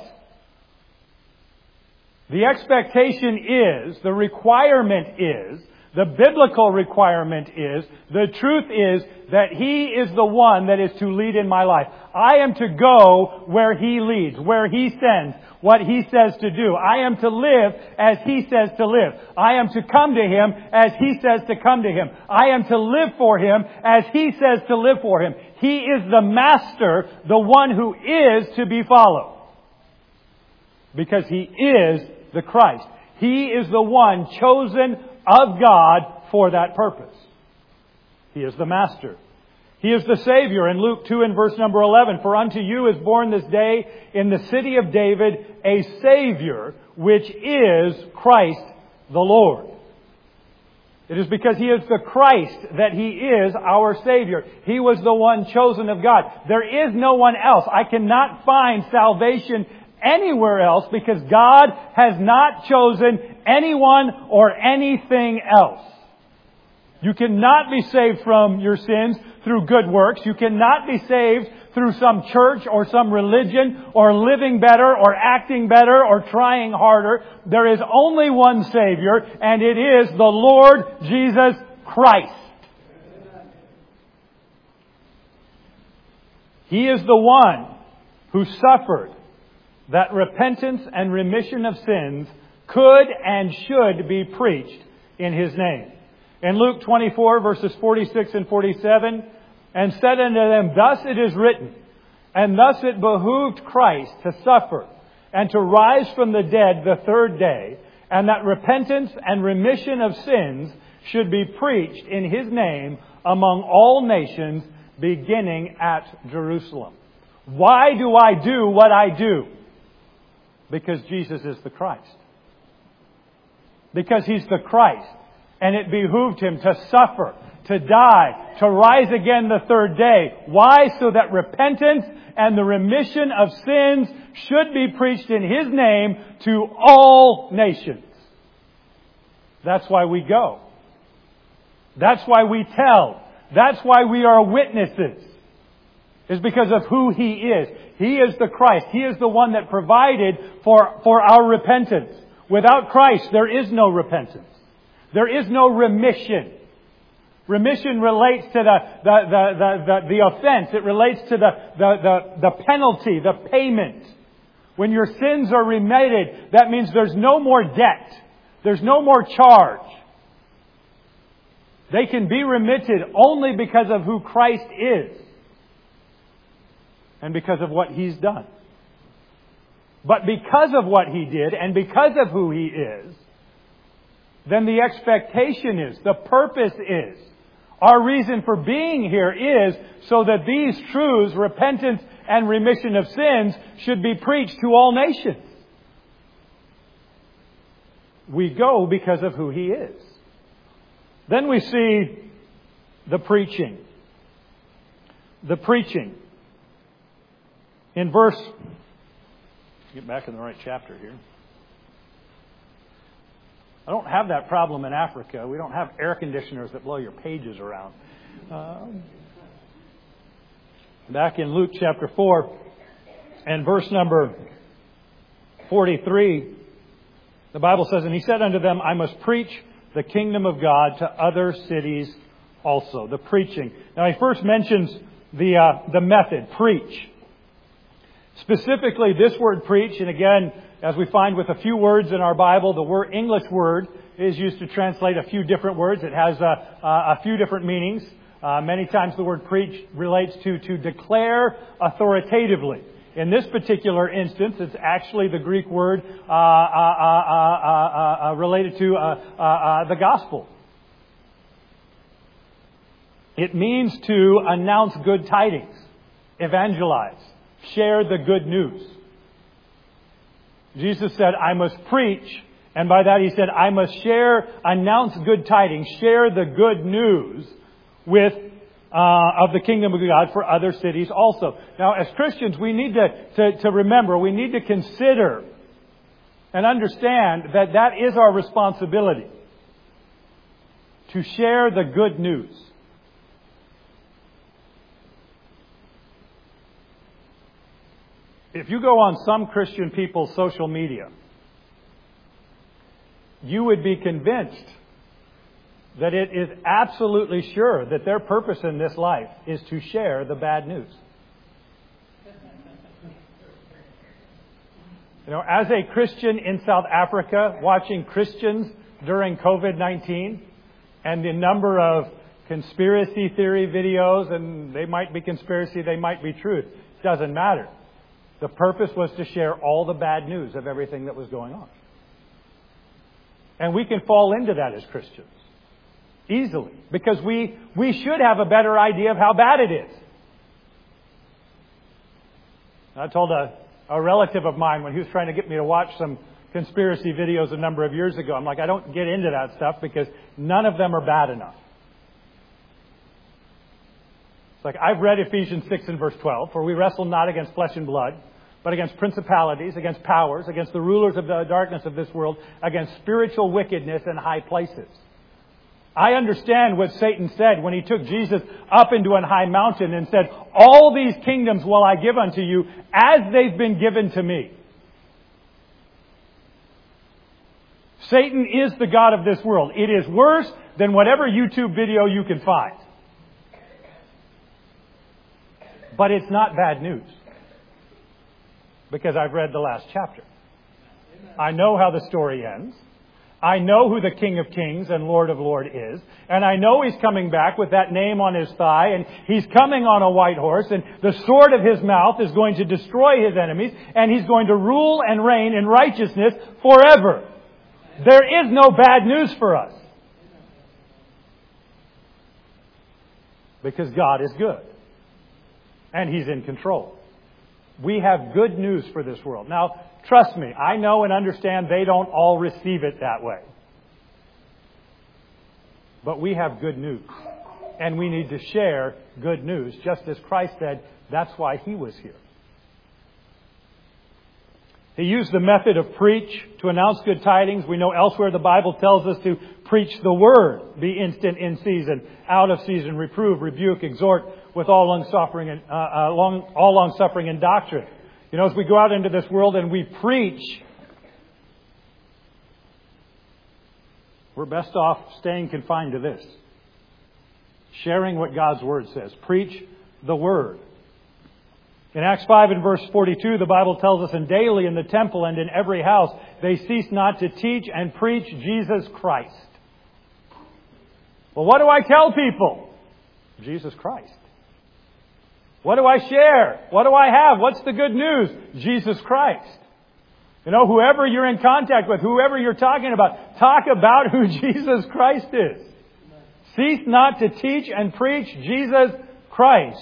The expectation is, the requirement is, the biblical requirement is, the truth is that He is the one that is to lead in my life. I am to go where He leads, where He sends, what He says to do. I am to live as He says to live. I am to come to Him as He says to come to Him. I am to live for Him as He says to live for Him. He is the master, the one who is to be followed. Because He is the Christ. He is the one chosen of God for that purpose. He is the master. He is the Savior. In Luke two and verse number eleven, For unto you is born this day in the city of David a Savior, which is Christ the Lord. It is because He is the Christ that He is our Savior. He was the one chosen of God. There is no one else. I cannot find salvation anywhere else because God has not chosen anyone or anything else. You cannot be saved from your sins through good works. You cannot be saved through some church or some religion or living better or acting better or trying harder. There is only one Savior, and it is the Lord Jesus Christ. He is the one who suffered that repentance and remission of sins could and should be preached in His name. In Luke twenty-four, verses forty-six and forty-seven, and said unto them, Thus it is written, and thus it behooved Christ to suffer, and to rise from the dead the third day, and that repentance and remission of sins should be preached in His name among all nations, beginning at Jerusalem. Why do I do what I do? Because Jesus is the Christ. Because He's the Christ. And it behooved Him to suffer, to die, to rise again the third day. Why? So that repentance and the remission of sins should be preached in His name to all nations. That's why we go. That's why we tell. That's why we are witnesses. Is because of who He is. He is the Christ. He is the one that provided for, for our repentance. Without Christ, there is no repentance. There is no remission. Remission relates to the, the, the, the, the, the offense. It relates to the, the, the, the penalty, the payment. When your sins are remitted, that means there's no more debt. There's no more charge. They can be remitted only because of who Christ is. And because of what He's done. But because of what He did and because of who He is, then the expectation is, the purpose is, our reason for being here is so that these truths, repentance and remission of sins, should be preached to all nations. We go because of who He is. Then we see the preaching. The preaching. In verse... Get back in the right chapter here. I don't have that problem in Africa. We don't have air conditioners that blow your pages around. Um, back in Luke chapter four and verse number forty-three, the Bible says, "And He said unto them, I must preach the kingdom of God to other cities also." The preaching. Now He first mentions the uh, the method, preach. Specifically, this word preach, and again, as we find with a few words in our Bible, the word English word is used to translate a few different words. It has a, a few different meanings. Uh, many times the word preach relates to to declare authoritatively. In this particular instance, it's actually the Greek word uh, uh, uh, uh, uh, related to uh, uh, uh, the gospel. It means to announce good tidings, evangelize, share the good news. Jesus said, I must preach. And by that He said, I must share, announce good tidings, share the good news with uh, of the kingdom of God for other cities also. Now, as Christians, we need to, to, to remember, we need to consider and understand that that is our responsibility. To share the good news. If you go on some Christian people's social media, you would be convinced that it is absolutely sure that their purpose in this life is to share the bad news. You know, as a Christian in South Africa, watching Christians during covid nineteen and the number of conspiracy theory videos, and they might be conspiracy, they might be truth, doesn't matter. The purpose was to share all the bad news of everything that was going on. And we can fall into that as Christians. Easily. Because we, we should have a better idea of how bad it is. I told a, a relative of mine when he was trying to get me to watch some conspiracy videos a number of years ago. I'm like, I don't get into that stuff because none of them are bad enough. Like, I've read Ephesians six and verse twelve, for we wrestle not against flesh and blood, but against principalities, against powers, against the rulers of the darkness of this world, against spiritual wickedness in high places. I understand what Satan said when he took Jesus up into an high mountain and said, all these kingdoms will I give unto you as they've been given to me. Satan is the god of this world. It is worse than whatever YouTube video you can find. But it's not bad news. Because I've read the last chapter. I know how the story ends. I know who the King of Kings and Lord of Lords is. And I know He's coming back with that name on His thigh. And He's coming on a white horse. And the sword of His mouth is going to destroy His enemies. And He's going to rule and reign in righteousness forever. There is no bad news for us. Because God is good. And He's in control. We have good news for this world. Now, trust me, I know and understand they don't all receive it that way. But we have good news. And we need to share good news. Just as Christ said, that's why He was here. He used the method of preach to announce good tidings. We know elsewhere the Bible tells us to preach the Word. Be instant in season, out of season, reprove, rebuke, exhort with all long-suffering and, uh, uh, long, all long-suffering and doctrine. You know, as we go out into this world and we preach, we're best off staying confined to this. Sharing what God's Word says. Preach the Word. In Acts five and verse forty-two, the Bible tells us, and daily in the temple and in every house, they cease not to teach and preach Jesus Christ. Well, what do I tell people? Jesus Christ. What do I share? What do I have? What's the good news? Jesus Christ. You know, whoever you're in contact with, whoever you're talking about, talk about who Jesus Christ is. Cease not to teach and preach Jesus Christ.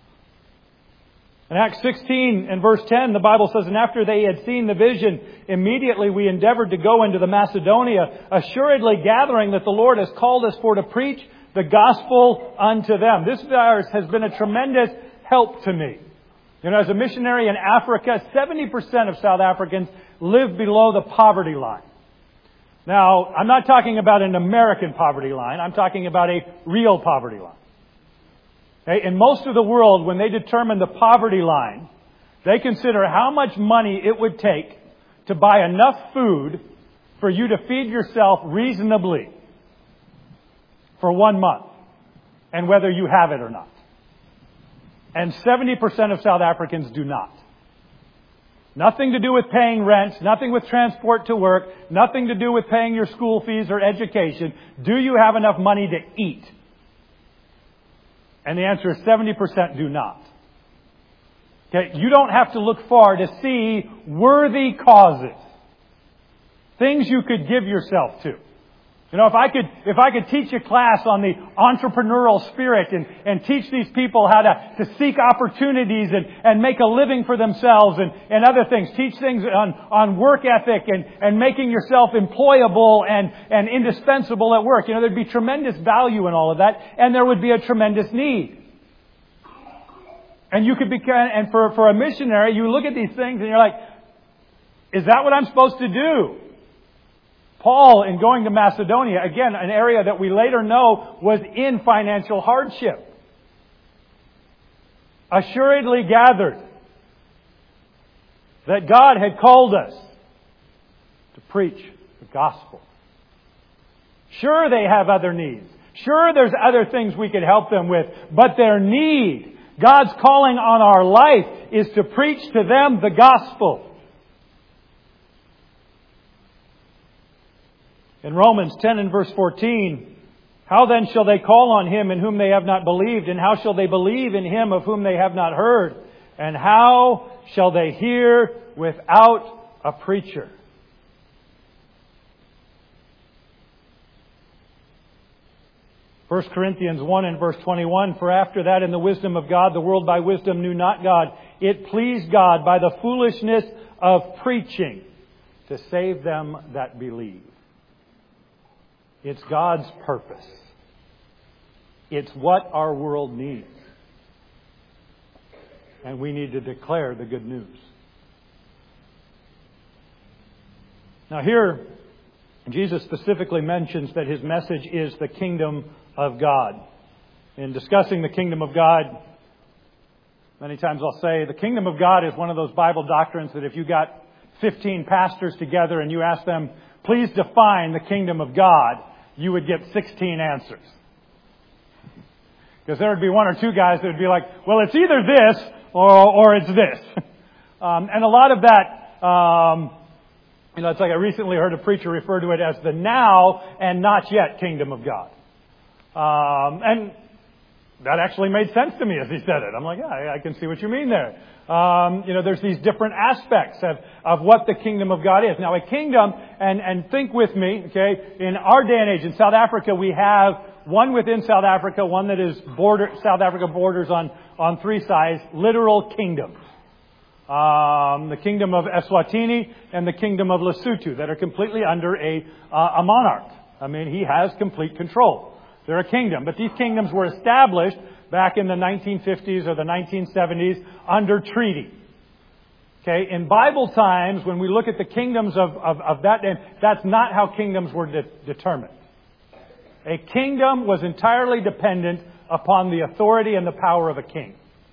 In Acts sixteen and verse ten, the Bible says, "And after they had seen the vision, immediately we endeavored to go into the Macedonia, assuredly gathering that the Lord has called us for to preach the gospel unto them." This verse has been a tremendous help to me. You know, as a missionary in Africa, seventy percent of South Africans live below the poverty line. Now, I'm not talking about an American poverty line. I'm talking about a real poverty line. Okay? In most of the world, when they determine the poverty line, they consider how much money it would take to buy enough food for you to feed yourself reasonably for one month, and whether you have it or not. And seventy percent of South Africans do not. Nothing to do with paying rent, nothing with transport to work, nothing to do with paying your school fees or education. Do you have enough money to eat? And the answer is seventy percent do not. Okay, you don't have to look far to see worthy causes. Things you could give yourself to. You know, if I could, if I could teach a class on the entrepreneurial spirit and, and teach these people how to, to seek opportunities and, and make a living for themselves and, and other things, teach things on, on work ethic and, and making yourself employable and, and indispensable at work, you know, there'd be tremendous value in all of that, and there would be a tremendous need. And you could be, and for, for a missionary, you look at these things and you're like, is that what I'm supposed to do? Paul, in going to Macedonia, again, an area that we later know was in financial hardship, assuredly gathered that God had called us to preach the gospel. Sure, they have other needs. Sure, there's other things we could help them with. But their need, God's calling on our life, is to preach to them the gospel. In Romans ten and verse fourteen, "How then shall they call on Him in whom they have not believed? And how shall they believe in Him of whom they have not heard? And how shall they hear without a preacher?" First Corinthians one and verse twenty-one, "For after that in the wisdom of God, the world by wisdom knew not God. It pleased God by the foolishness of preaching to save them that believe." It's God's purpose. It's what our world needs. And we need to declare the good news. Now here, Jesus specifically mentions that His message is the kingdom of God. In discussing the kingdom of God, many times I'll say the kingdom of God is one of those Bible doctrines that if you got fifteen pastors together and you ask them, please define the kingdom of God, you would get sixteen answers. Because there would be one or two guys that would be like, well, it's either this or, or it's this. um, and a lot of that, um, you know, it's like I recently heard a preacher refer to it as the now and not yet kingdom of God. Um, and that actually made sense to me as he said it. I'm like, yeah, I, I can see what you mean there. Um, you know, there's these different aspects of, of what the kingdom of God is. Now, a kingdom, and, and think with me, okay, in our day and age, in South Africa, we have one within South Africa, one that is border, South Africa borders on, on three sides, literal kingdoms. Um, the kingdom of Eswatini and the kingdom of Lesotho that are completely under a, uh, a monarch. I mean, he has complete control. They're a kingdom, but these kingdoms were established back in the nineteen fifties or the nineteen seventies under treaty. Okay, in Bible times, when we look at the kingdoms of, of, of that day, that's not how kingdoms were de- determined. A kingdom was entirely dependent upon the authority and the power of a king.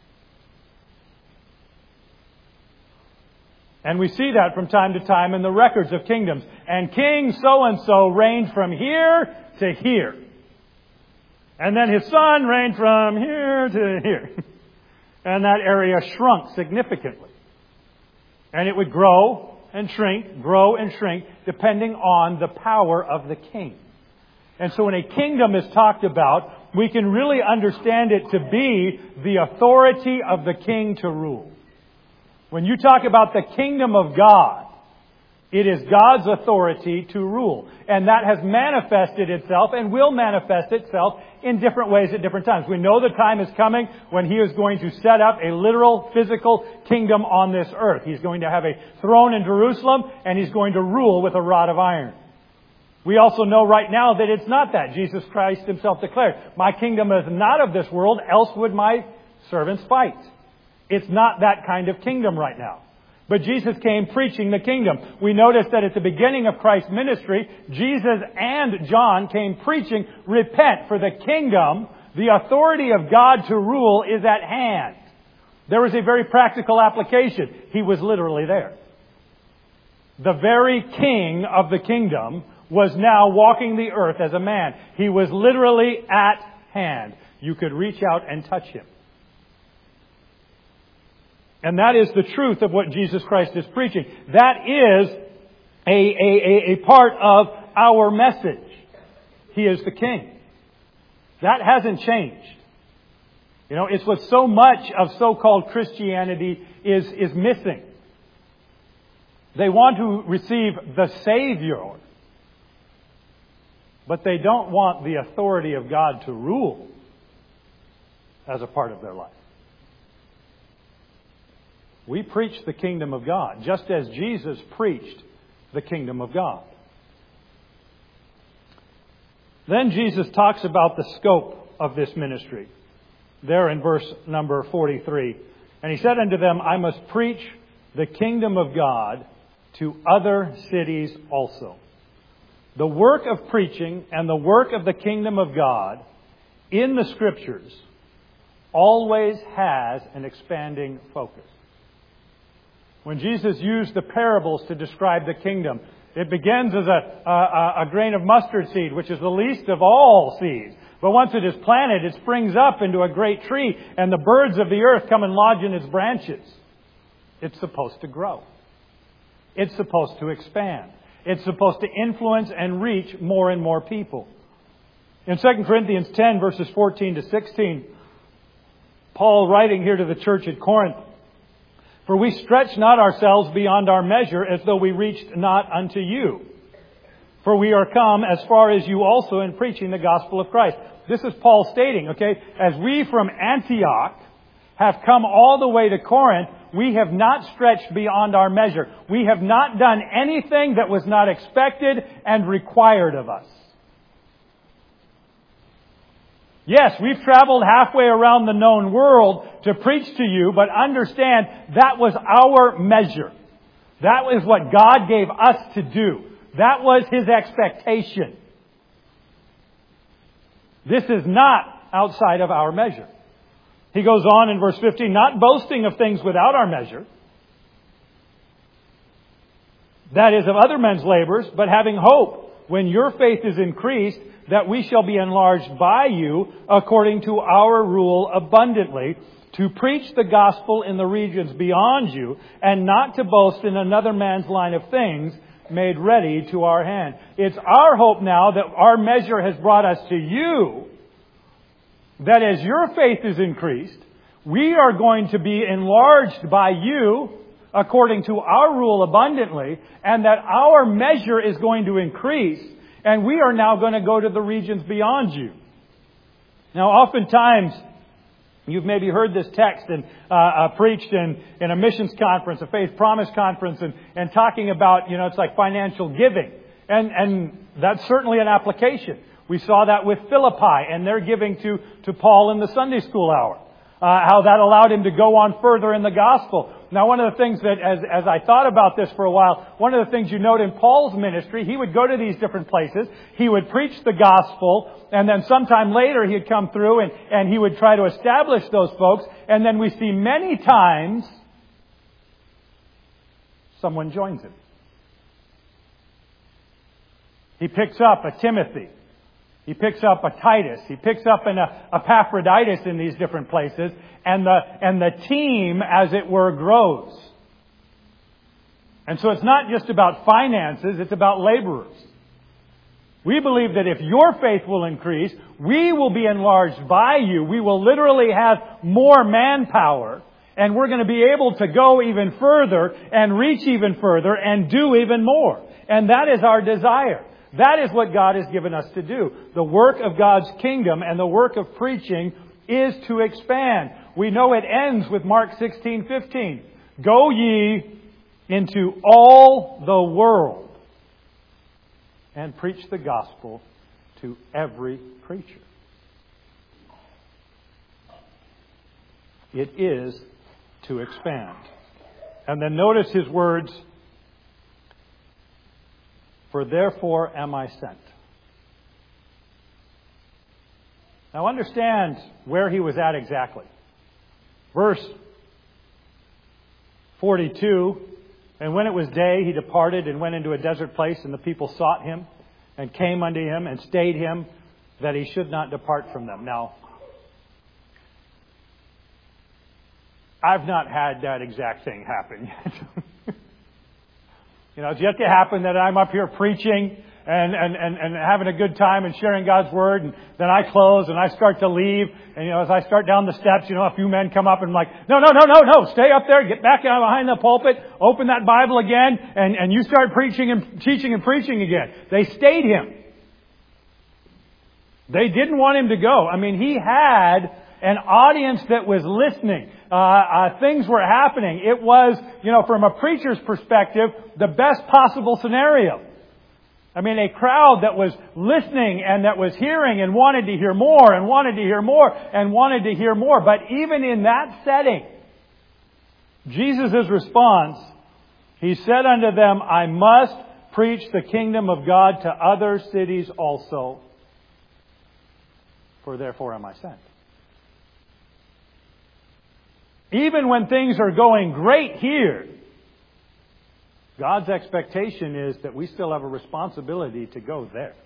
And we see that from time to time in the records of kingdoms. And King so-and-so reigned from here to here. And then his son reigned from here to here. And that area shrunk significantly. And it would grow and shrink, grow and shrink, depending on the power of the king. And so when a kingdom is talked about, we can really understand it to be the authority of the king to rule. When you talk about the kingdom of God, It is God's authority to rule. And that has manifested itself and will manifest itself in different ways at different times. We know the time is coming when He is going to set up a literal, physical kingdom on this earth. He's going to have a throne in Jerusalem, and He's going to rule with a rod of iron. We also know right now that it's not that. Jesus Christ Himself declared, "My kingdom is not of this world, else would my servants fight." It's not that kind of kingdom right now. But Jesus came preaching the kingdom. We notice that at the beginning of Christ's ministry, Jesus and John came preaching, "Repent, for the kingdom, the authority of God to rule, is at hand." There was a very practical application. He was literally there. The very king of the kingdom was now walking the earth as a man. He was literally at hand. You could reach out and touch Him. And that is the truth of what Jesus Christ is preaching. That is a, a, a part of our message. He is the King. That hasn't changed. You know, it's what so much of so-called Christianity is, is missing. They want to receive the Savior, but they don't want the authority of God to rule as a part of their life. We preach the kingdom of God, just as Jesus preached the kingdom of God. Then Jesus talks about the scope of this ministry. There in verse number forty-three. "And He said unto them, I must preach the kingdom of God to other cities also." The work of preaching and the work of the kingdom of God in the Scriptures always has an expanding focus. When Jesus used the parables to describe the kingdom, it begins as a, a, a grain of mustard seed, which is the least of all seeds. But once it is planted, it springs up into a great tree, and the birds of the earth come and lodge in its branches. It's supposed to grow. It's supposed to expand. It's supposed to influence and reach more and more people. In Second Corinthians ten, verses fourteen to sixteen, Paul, writing here to the church at Corinth, "For we stretch not ourselves beyond our measure, as though we reached not unto you. For we are come as far as you also in preaching the gospel of Christ." This is Paul stating, okay, as we from Antioch have come all the way to Corinth, we have not stretched beyond our measure. We have not done anything that was not expected and required of us. Yes, we've traveled halfway around the known world to preach to you, but understand that was our measure. That was what God gave us to do. That was His expectation. This is not outside of our measure. He goes on in verse fifteen, "Not boasting of things without our measure, that is of other men's labors, but having hope, when your faith is increased, that we shall be enlarged by you according to our rule abundantly, to preach the gospel in the regions beyond you, and not to boast in another man's line of things made ready to our hand." It's our hope now that our measure has brought us to you, that as your faith is increased, we are going to be enlarged by you according to our rule abundantly, and that our measure is going to increase, and we are now going to go to the regions beyond you. Now, oftentimes, you've maybe heard this text and uh, uh, preached in, in a missions conference, a faith promise conference, and, and talking about, you know, it's like financial giving. And, and that's certainly an application. We saw that with Philippi and their giving to, to Paul in the Sunday school hour. Uh, how that allowed him to go on further in the gospel. Now, one of the things that, as, as I thought about this for a while, one of the things you note in Paul's ministry, he would go to these different places, he would preach the gospel, and then sometime later he'd come through and, and he would try to establish those folks, and then we see many times someone joins him. He picks up a Timothy. He picks up a Titus. He picks up an Epaphroditus in these different places. And the, and the team, as it were, grows. And so it's not just about finances, it's about laborers. We believe that if your faith will increase, we will be enlarged by you. We will literally have more manpower. And we're going to be able to go even further and reach even further and do even more. And that is our desire. That is what God has given us to do. The work of God's kingdom and the work of preaching is to expand. We know it ends with Mark sixteen fifteen. Go ye into all the world and preach the gospel to every creature. It is to expand. And then notice his words, for therefore am I sent. Now understand where he was at exactly. Verse forty-two, and when it was day, he departed and went into a desert place, and the people sought him and came unto him and stayed him that he should not depart from them. Now, I've not had that exact thing happen yet. You know, it's yet to happen that I'm up here preaching and, and, and, and having a good time and sharing God's Word, and then I close and I start to leave, and you know, as I start down the steps, you know, a few men come up and I'm like, no, no, no, no, no, stay up there, get back out behind the pulpit, open that Bible again, and, and you start preaching and teaching and preaching again. They stayed him. They didn't want him to go. I mean, he had an audience that was listening. Uh, uh, things were happening. It was, you know, from a preacher's perspective, the best possible scenario. I mean, a crowd that was listening and that was hearing and wanted to hear more and wanted to hear more and wanted to hear more. But even in that setting, Jesus' response, he said unto them, I must preach the kingdom of God to other cities also, for therefore am I sent. Even when things are going great here, God's expectation is that we still have a responsibility to go there.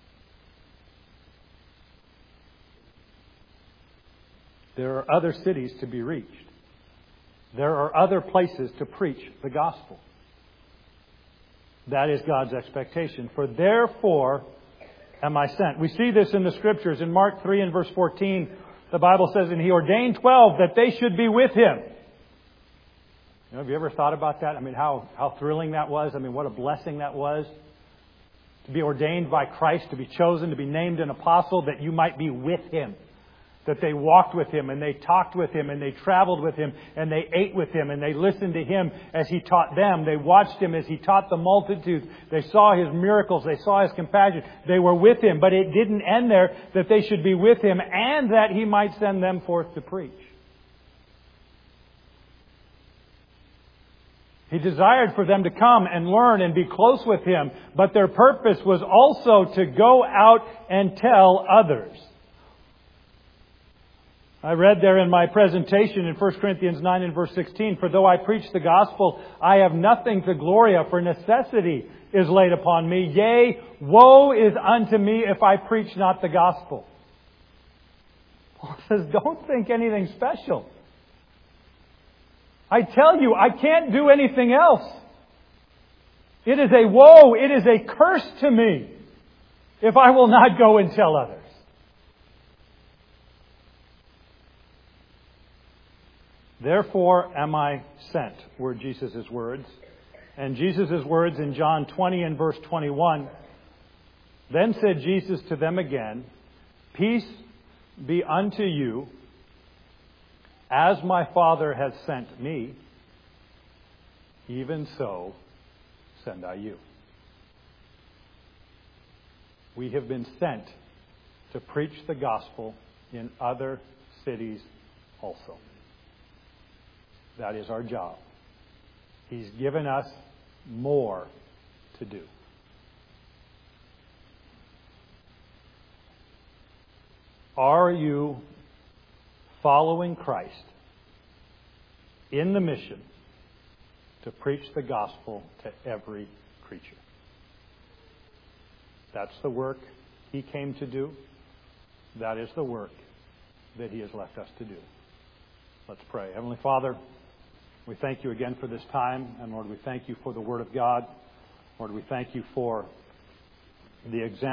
There are other cities to be reached. There are other places to preach the gospel. That is God's expectation. For therefore am I sent. We see this in the Scriptures. In Mark three and verse fourteen, the Bible says, and he ordained twelve that they should be with him. You know, have you ever thought about that? I mean, how, how thrilling that was. I mean, what a blessing that was. To be ordained by Christ, to be chosen, to be named an apostle, that you might be with him. That they walked with him, and they talked with him, and they traveled with him, and they ate with him, and they listened to him as he taught them. They watched him as he taught the multitudes. They saw his miracles. They saw his compassion. They were with him. But it didn't end there, that they should be with him and that he might send them forth to preach. He desired for them to come and learn and be close with him, but their purpose was also to go out and tell others. I read there in my presentation in First Corinthians nine and verse sixteen, for though I preach the gospel, I have nothing to glory of, for necessity is laid upon me. Yea, woe is unto me if I preach not the gospel. Paul says, don't think anything special. I tell you, I can't do anything else. It is a woe, it is a curse to me if I will not go and tell others. Therefore am I sent, were Jesus' words. And Jesus' words in John twenty and verse twenty-one. Then said Jesus to them again, peace be unto you. As my Father has sent me, even so send I you. We have been sent to preach the gospel in other cities also. That is our job. He's given us more to do. Are you following Christ in the mission to preach the gospel to every creature? That's the work He came to do. That is the work that He has left us to do. Let's pray. Heavenly Father, we thank You again for this time. And Lord, we thank You for the Word of God. Lord, we thank You for the example